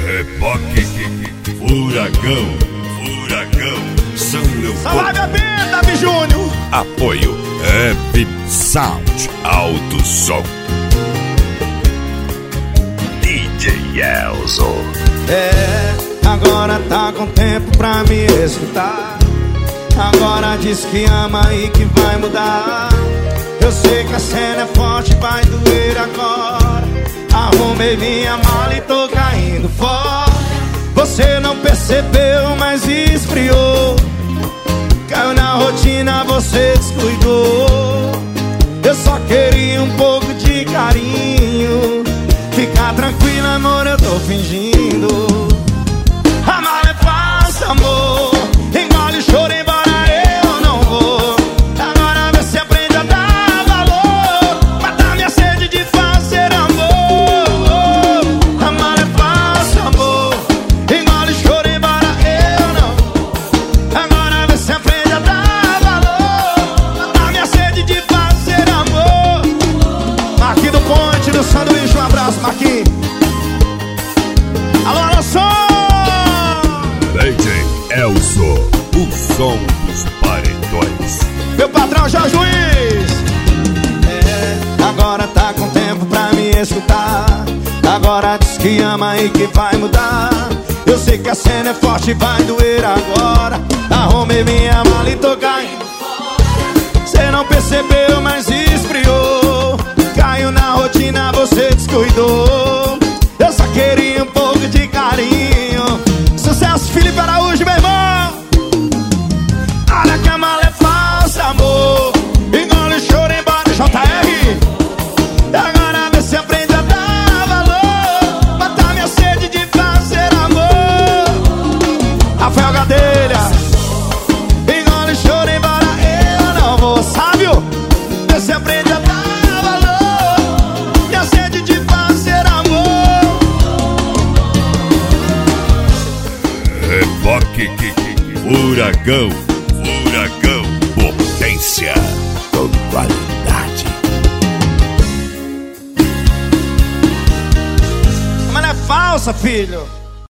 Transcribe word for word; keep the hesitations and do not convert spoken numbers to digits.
Reboque, furacão, furacão, São Leopoldo. Salve a banda, B. Júnior. Apoio Happy Sound, alto som. D J Elzo. É, agora tá com tempo pra me escutar. Agora diz que ama e que vai mudar. Eu sei que a cena é forte, vai doer agora. Arrumei minha mala e tô caindo fora. Você não percebeu, mas esfriou. Caiu na rotina, você descuidou. Eu só queria um pouco de carinho. Fica tranquila, amor, eu tô fingindo. A mala é fácil, amor. Engole o choro, embora eu não vou. Agora vê se aprende a dar valor. Matar minha sede de fazer amor. A mala é fácil, amor. Engole o choro, embora eu não. Agora vê se aprende a dar valor. Matar minha sede de fazer amor. Aqui do Ponte do Sanduíche, um abraço, Marquinhos. Alô, alô, som! D J Elzo, o som dos paredões. Meu patrão Jorge Luiz. É, agora tá com tempo pra me escutar. Agora diz que ama e que vai mudar. Eu sei que a cena é forte e vai doer agora. Arrumei minha mala e tô caindo fora. Cê não percebeu, mas esfriou. Caiu na rotina, você descuidou. Eu só queria um pouco de carinho. Sucesso, Felipe Araújo, meu irmão. Olha que a mala é falsa, amor. Engole o choro, embora J R. Agora vê se aprende a dar valor. Matar minha sede de fazer amor. Rafael Gadelha. Engole o choro, embora eu não vou. Sábio, vê se aprende a dar valor. Minha sede de fazer amor. Reboque, furacão, furacão, potência com qualidade. Mas não é falsa, filho.